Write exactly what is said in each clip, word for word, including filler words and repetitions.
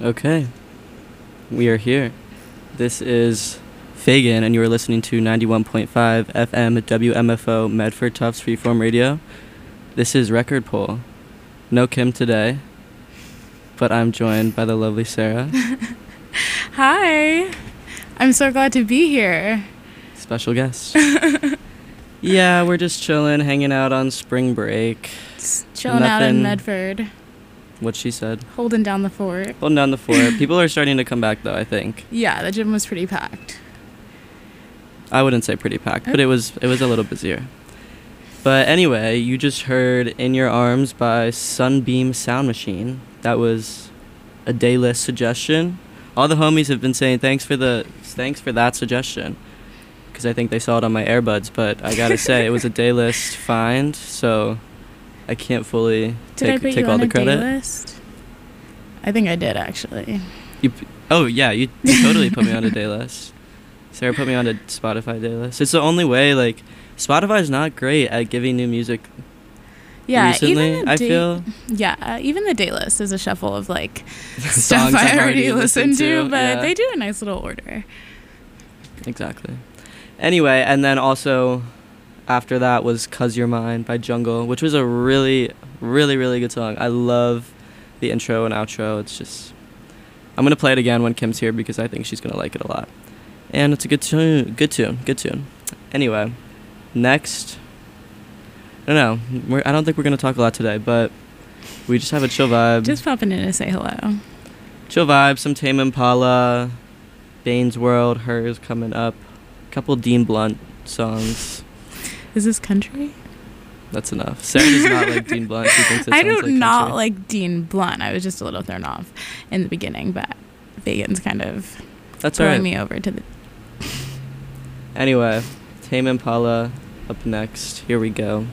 Okay, we are here. This is Fagan, and you are listening to ninety-one point five F M W M F O Medford Tufts Freeform Radio. This is Record Poll. No Kim today, but I'm joined by the lovely Sarah. Hi. I'm so glad to be here. Special guest. Yeah, we're just chilling, hanging out on spring break. Just chilling out in Medford. What she said. Holding down the fort. Holding down the fort. People are starting to come back, though, I think. Yeah, the gym was pretty packed. I wouldn't say pretty packed, but it was it was a little busier. But anyway, you just heard In Your Arms by Sunbeam Sound Machine. That was a daylist suggestion. All the homies have been saying thanks for the thanks for that suggestion, because I think they saw it on my earbuds. But I gotta say, it was a daylist find, so I can't fully did take, I put take you all on the a credit. Daylist? I think I did, actually. You, p- oh yeah, you, you totally put me on a daylist. Sarah put me on a Spotify daylist. It's the only way. Like, Spotify's not great at giving new music. Yeah, recently, even the I day- feel. Yeah, uh, even the daylist is a shuffle of like Songs stuff I I've already listened to, but yeah. they do a nice little order. Exactly. Anyway, and then also after that was "Cause You're Mine" by Jungle, which was a really, really, really good song. I love the intro and outro. It's just, I'm gonna play it again when Kim's here because I think she's gonna like it a lot. And it's a good tune, good tune, good tune. Anyway, next, I don't know. We're, I don't think we're gonna talk a lot today, but we just have a chill vibe. Just popping in to say hello. Chill vibe. Some Tame Impala, Bane's World, Hers coming up. A couple Dean Blunt songs. Is this country? That's enough. Sarah does not like Dean Blunt. She thinks it I sounds do like not country. like Dean Blunt. I was just a little thrown off in the beginning, but Vegan's kind of That's throwing alright. me over to the. Anyway, Tame Impala up next. Here we go.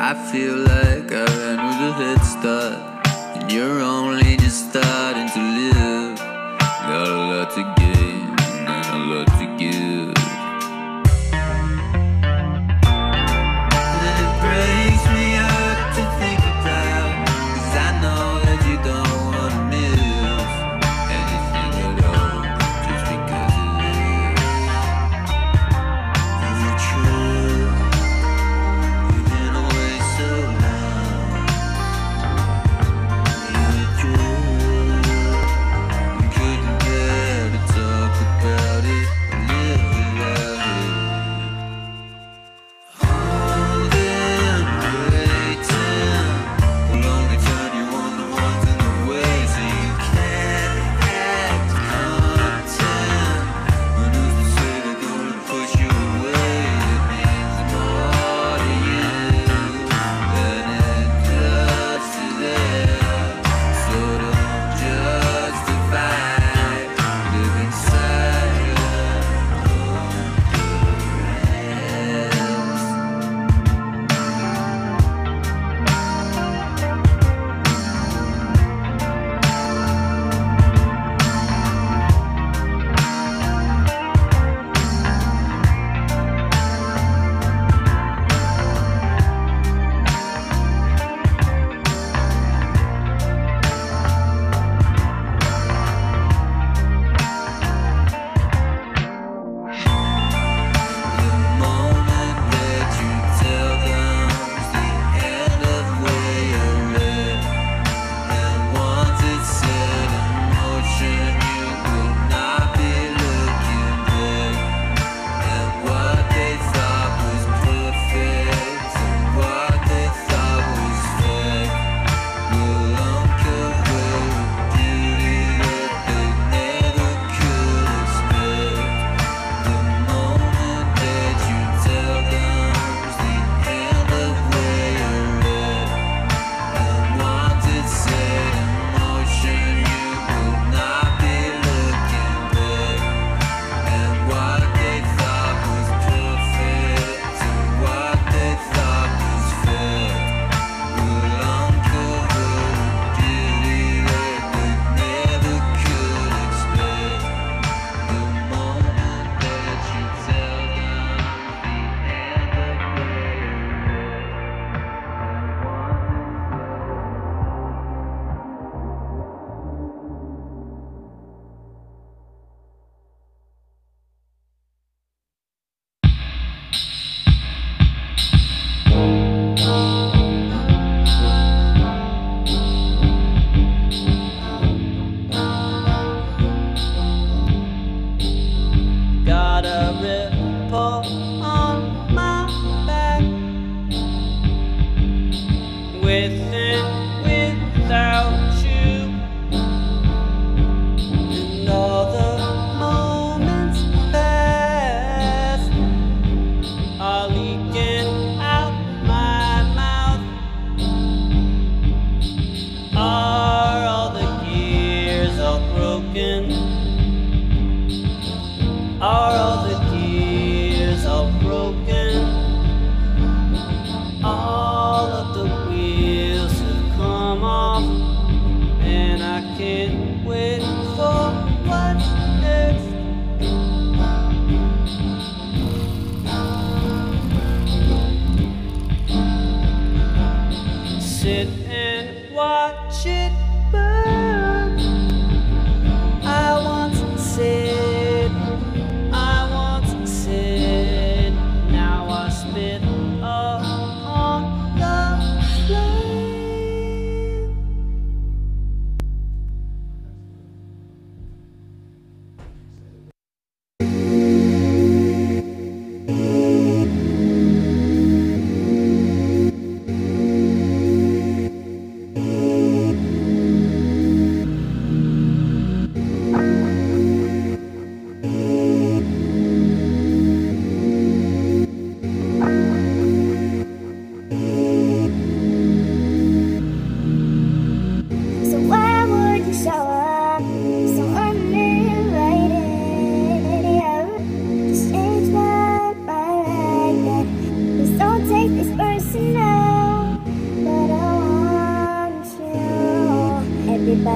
I feel like I ran with a head start, and you're only just starting to live. Got a lot to gain and a lot to give. And it breaks me up to think about, 'cause I know that you don't wanna miss anything at all, just because it is. Is it true? You've been away so long. Is it true? We couldn't bear to talk about it or live without it. Holding, waiting, will only turn you on the ones in the way, so you can't act content. When who's to say they're gonna push you away? It means more to you than it does to them. So don't justify living silent on the rest. The moment that you tell them is the end of where you're at, and once it's set in motion, you will not be looking back. And what they thought was perfect, and what they thought was fake, will uncover a beauty that they never could expect. The moment that you tell them is the end of where you're at, and once it's set in motion, you will not be looking back. And what they thought was perfect, and what they thought was fake, will uncover a beauty that they never could expect. The moment that you tell them the end of where Got a ripple on my back, with and without you, and all the moments past are leaking out my mouth. Are all the gears all broken? Are all the gears all broken? All of the wheels have come off, and I can't wait for what's next. Sit and watch it burn. I once said, I once said, now I spit upon the flame.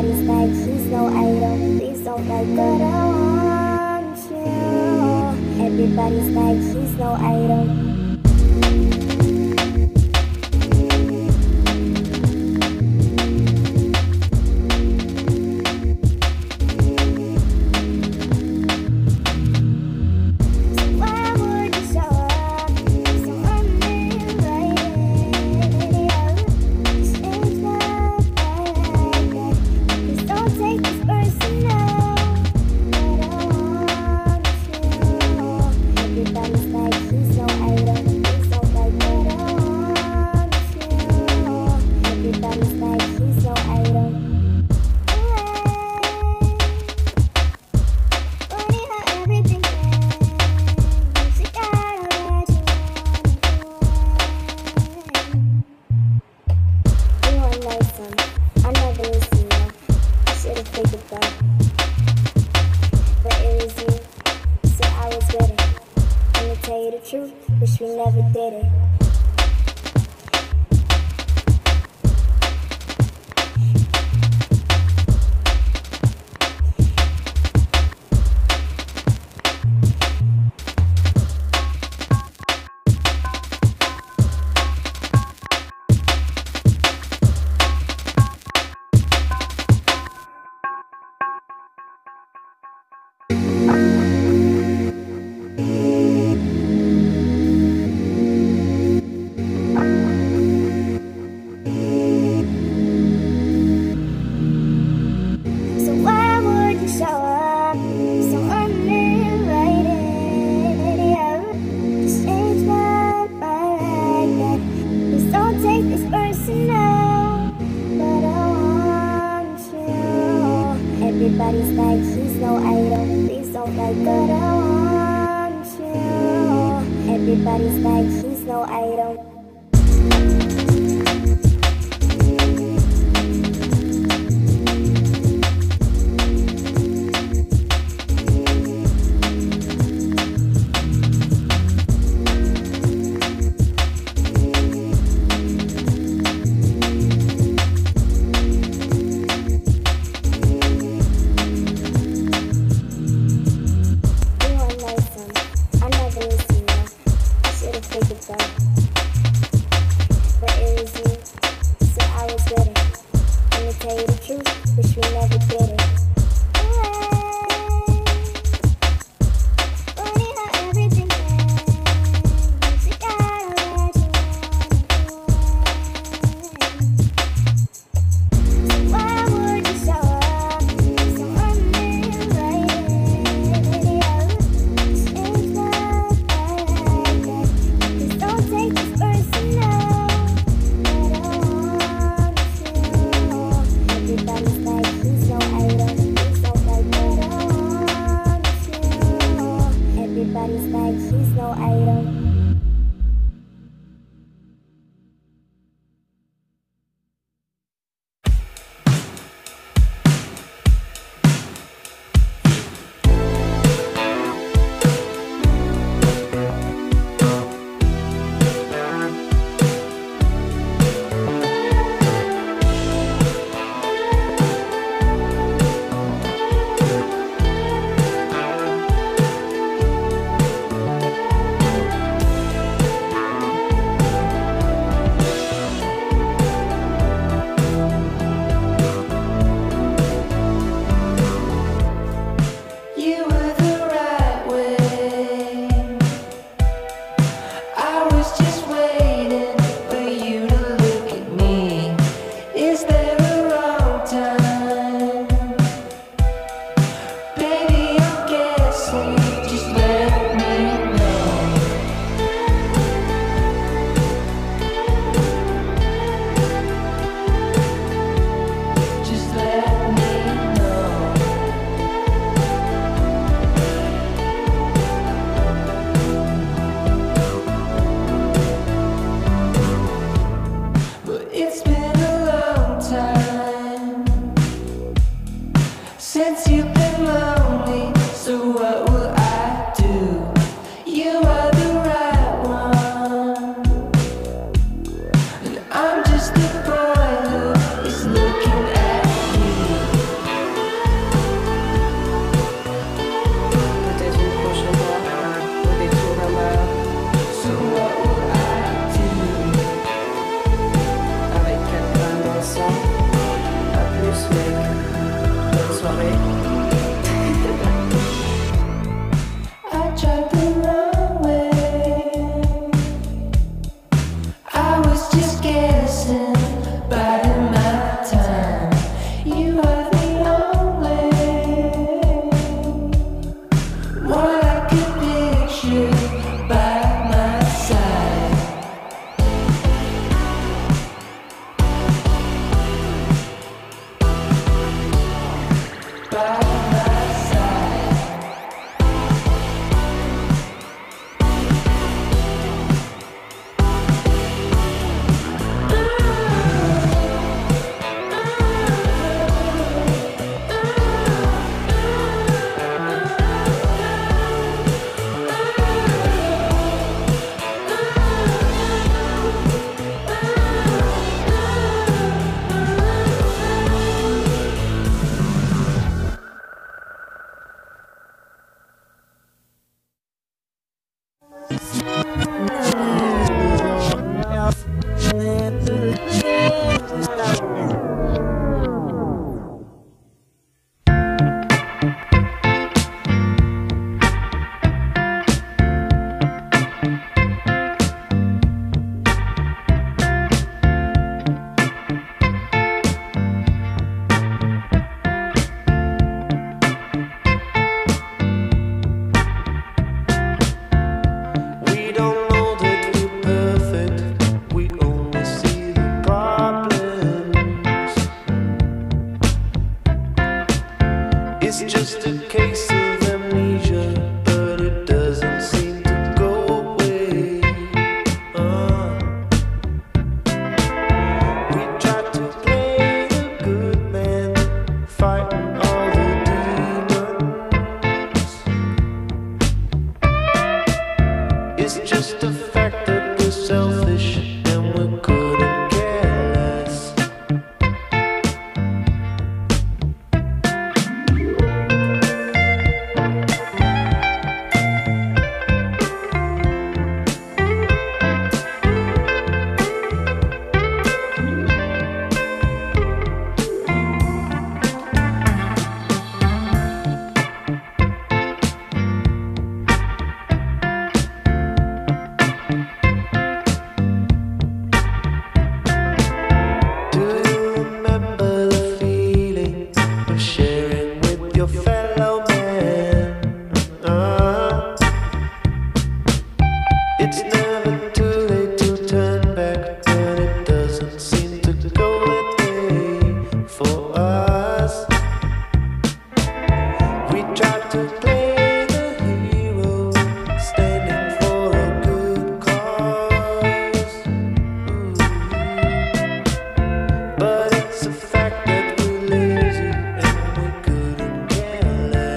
Everybody's like, he's no idol. Please don't like, but I want you. Everybody's like, he's no idol. Wish we never did it. Everybody's like, he's no idol. Please don't like, but I want you. Everybody's like, he's no idol. I never listened, I should've figured that. fellow man. Uh, it's never too late to turn back, but it doesn't seem to go that way for us. We tried to play the hero, standing for a good cause. Ooh. But it's a fact that we're lazy and we couldn't care less.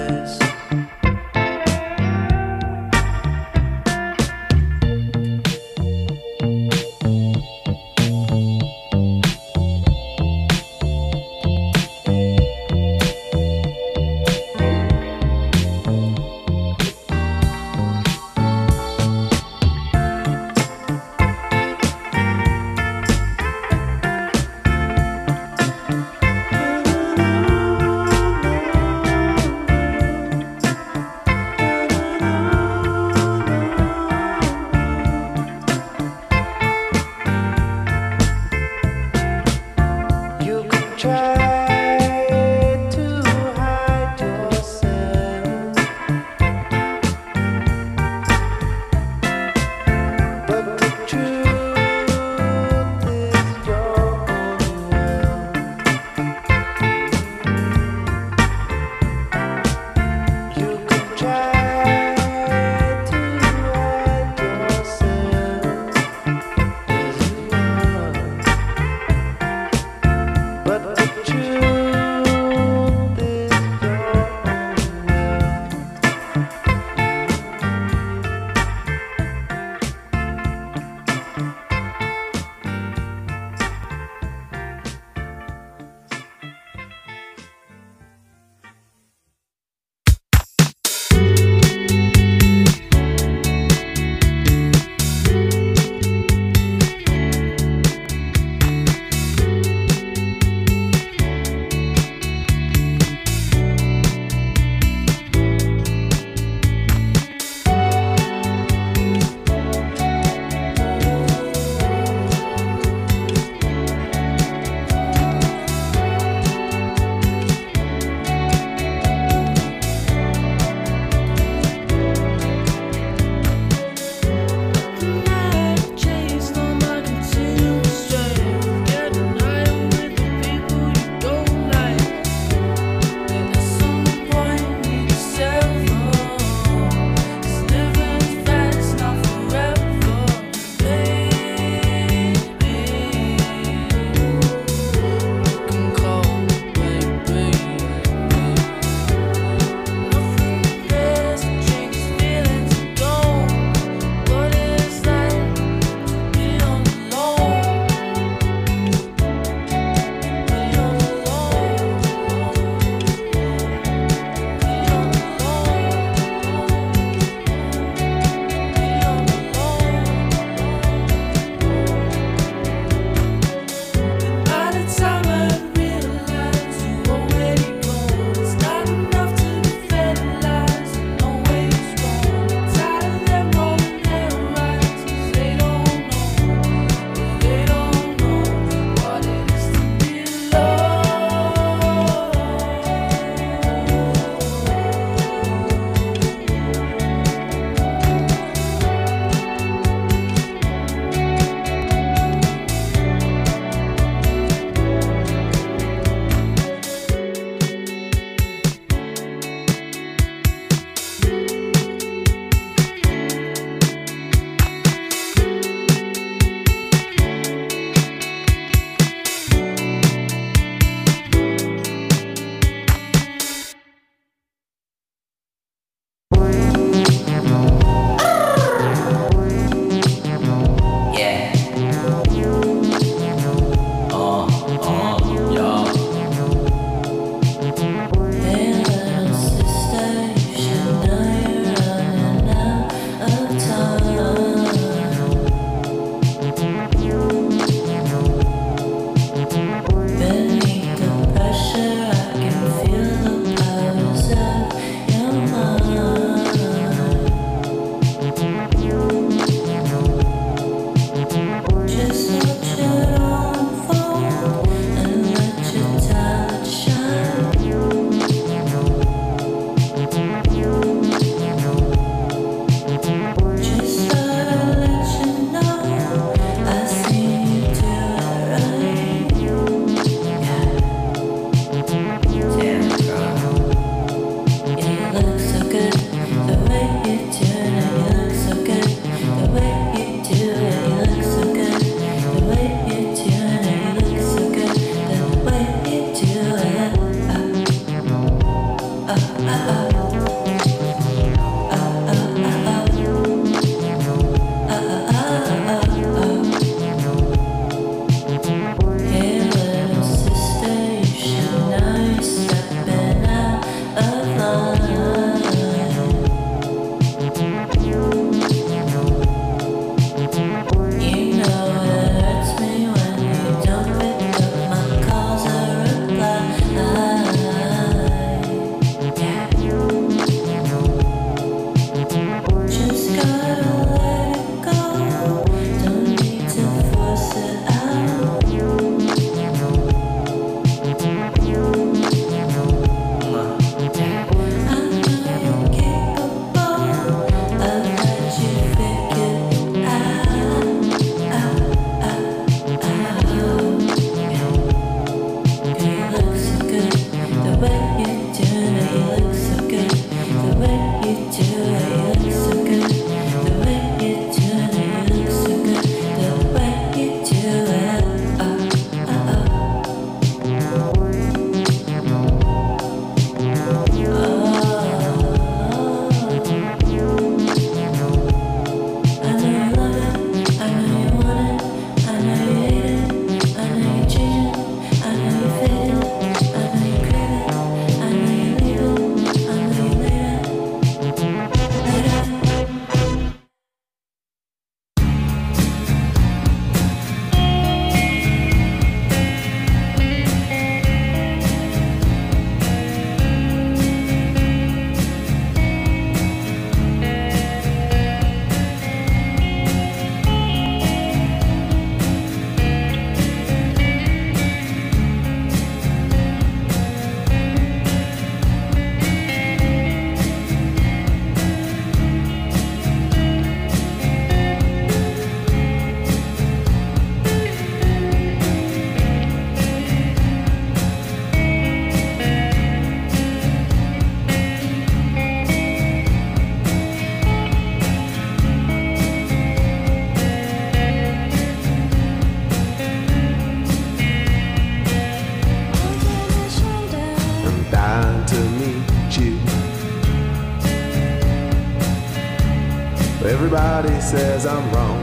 everybody says I'm wrong.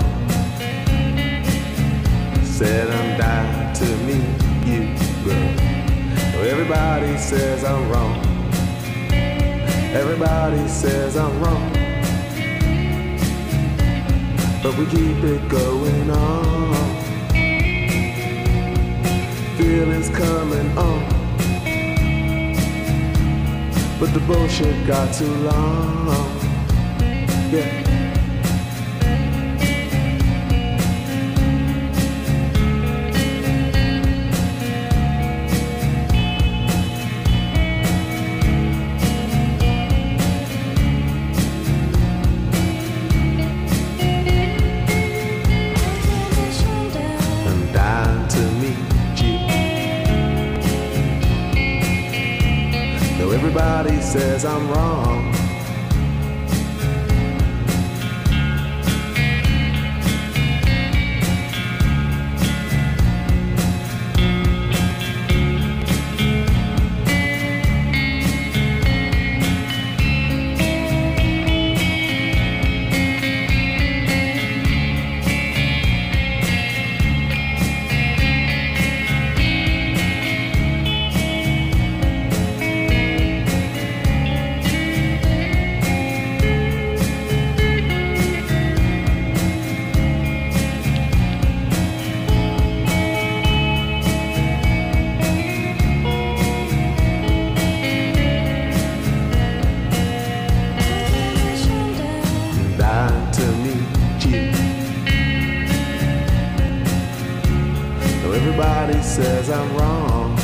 Said I'm dying to meet you, girl. Oh, everybody says I'm wrong. Everybody says I'm wrong. But we keep it going on. Feelings coming on. But the bullshit got too long. Yeah. Everybody says I'm wrong. Everybody says I'm wrong.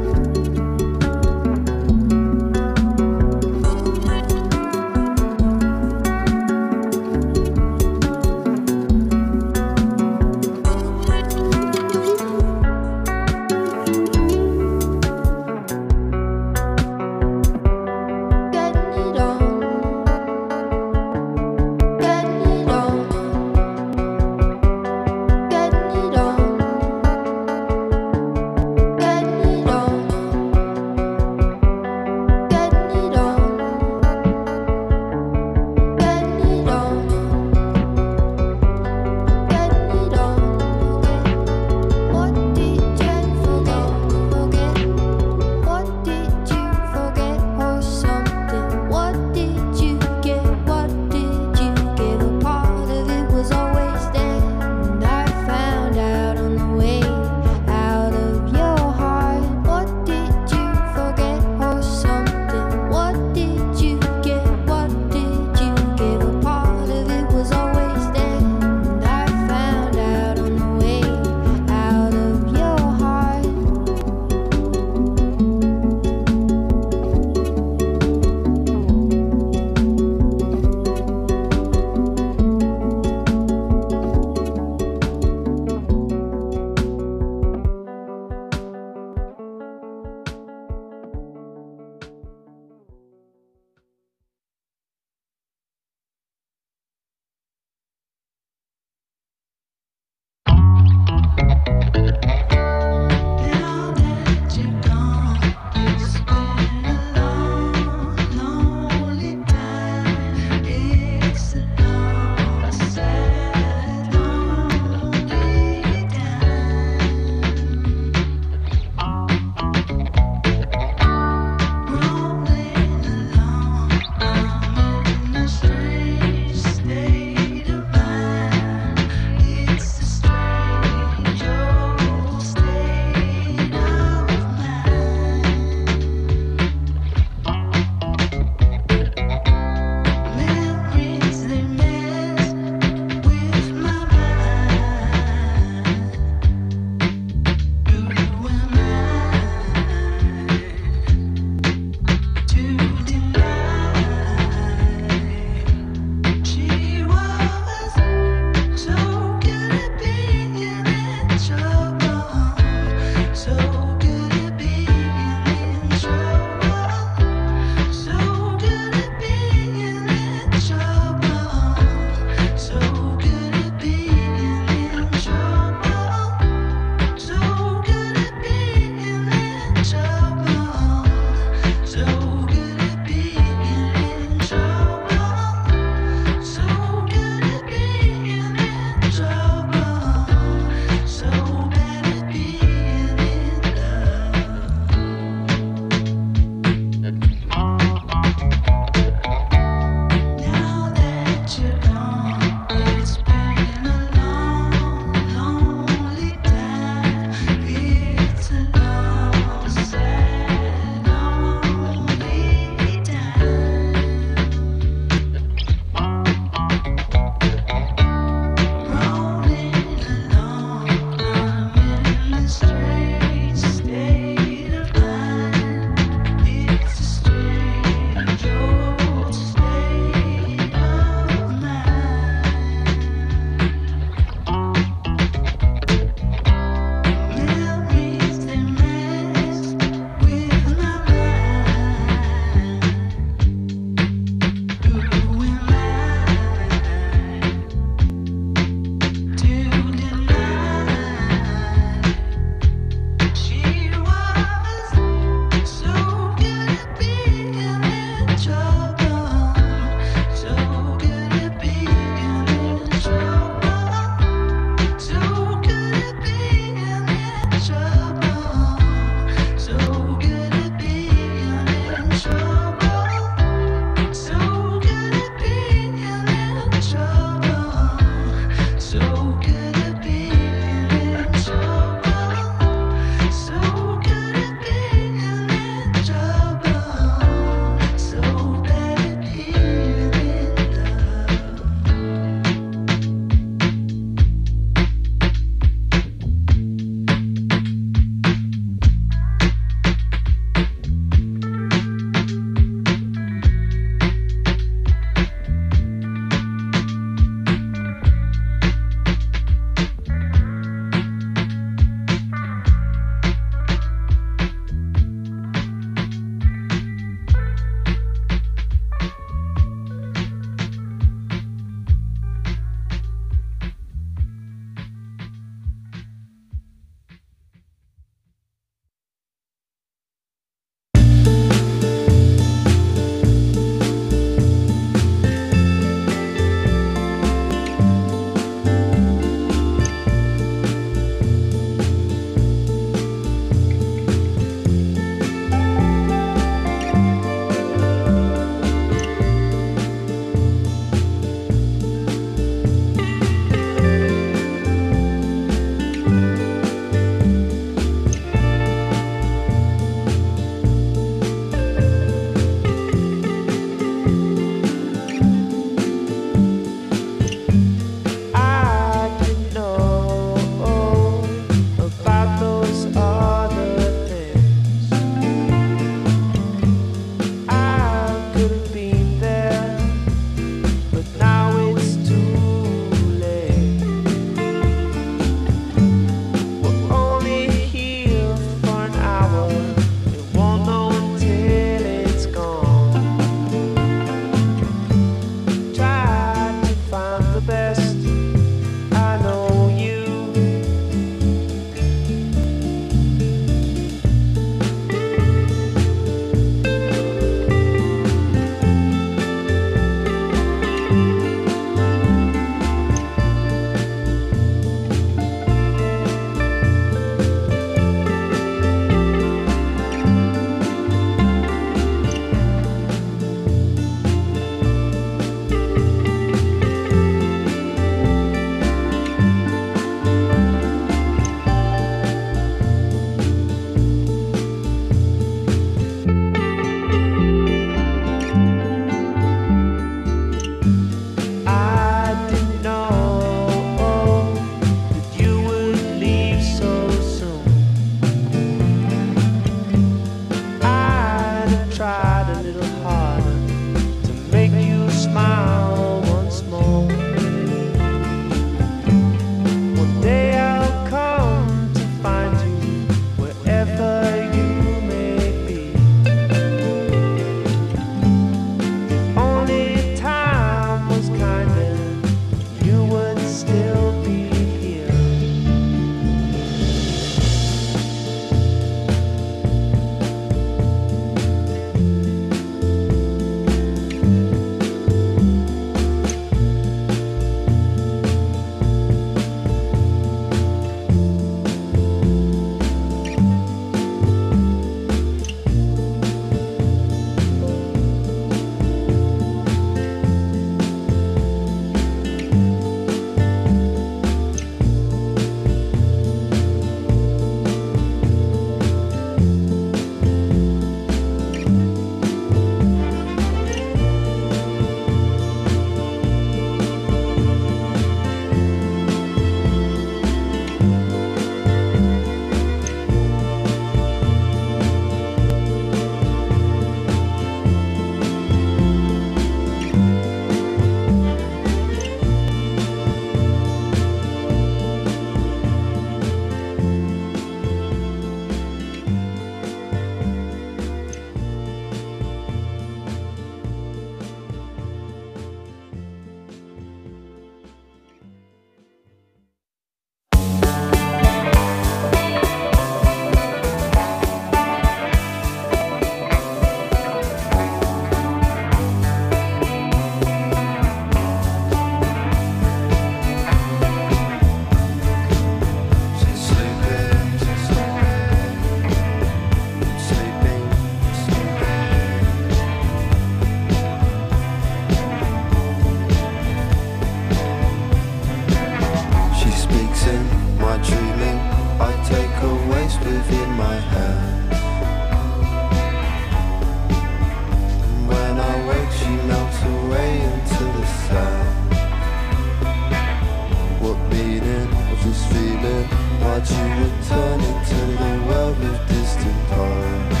you returning to the world of distant past.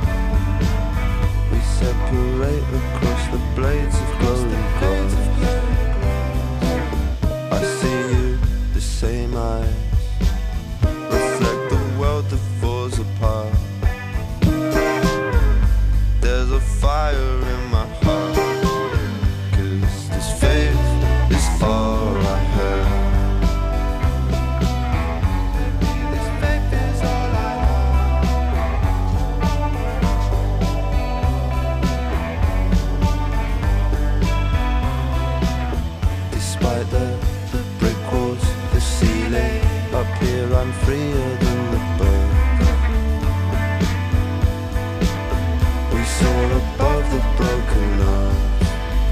We separate across the blades of glowing grass. I see you, the same eyes reflect the world that falls apart. There's a fire in my heart, 'cause this faith is all I have. This faith is all I have. Despite the, the brick walls, the ceiling, up here I'm freer than the bird. We soar above the broken earth.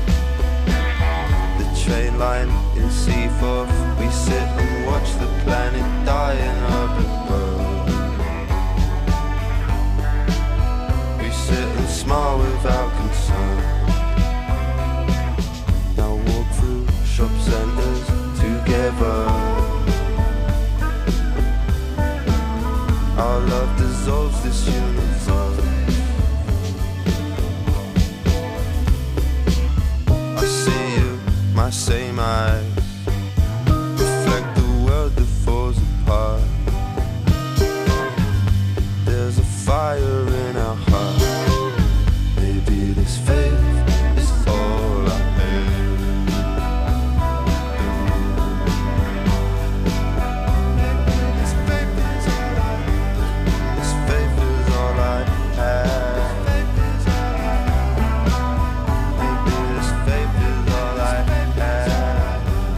The train line in Seaforth, we sit and watch the planet die in urban birth. We sit and smile without concern. Now walk through shop centres together. Our love dissolves this universe. I see you, my same eyes reflect the world that falls apart. There's a fire in our heart. Maybe this faith is all I have. This faith is all I have. This faith is all I have. Maybe this faith is all I have.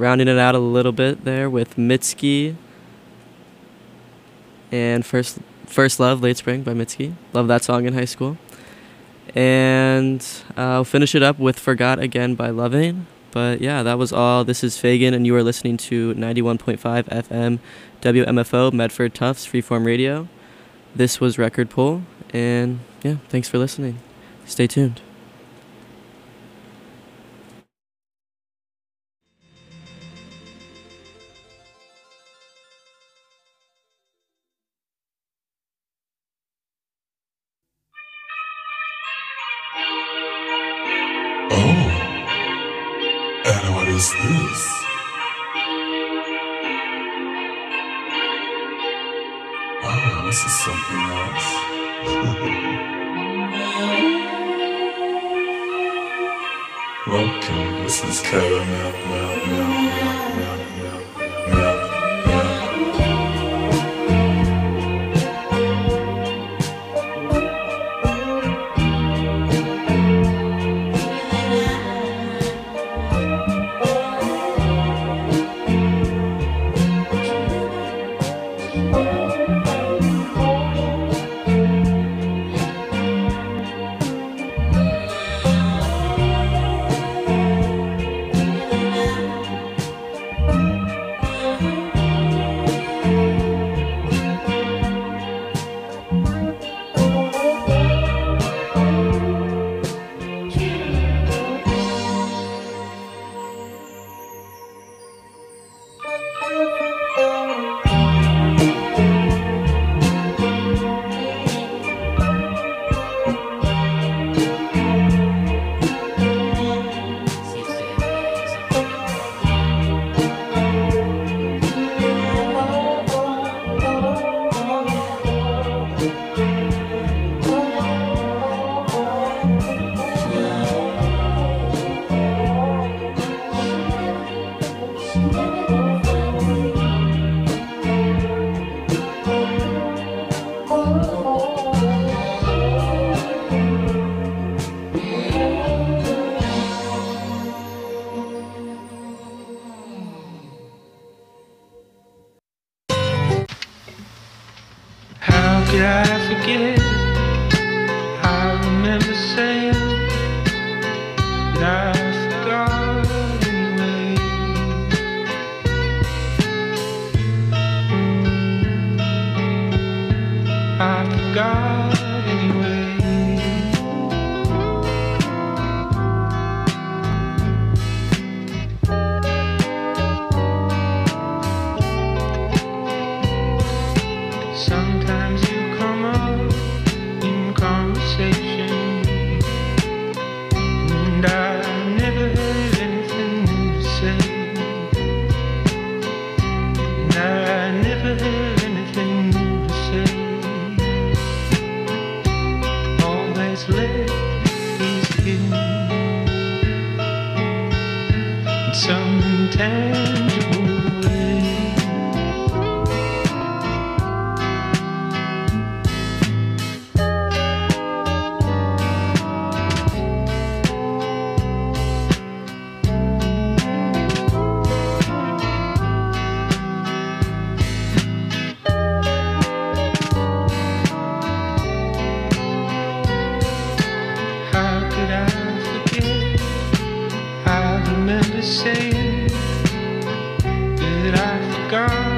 rounding it out a little bit there with Mitski and First First Love, Late Spring by Mitski. Love that song in high school. And uh, I'll finish it up with Forgot Again by Loving. But yeah, that was all. This is Fagin, and you are listening to ninety-one point five F M W M F O, Medford Tufts, Freeform Radio. This was Record Pull, and yeah, thanks for listening. Stay tuned. Oh, and what is this? Oh, this is something else. Welcome, this is Caramel, mel, mel, mel, mel, mel, mel. How could I forget? I remember saying that I forgot anyway. I forgot anyway. Sometimes you come up in conversation, and I never heard anything new to say, and I never heard anything new to say. All that's left is hidden in some intangible way. How could I forget? I remember saying that I forgot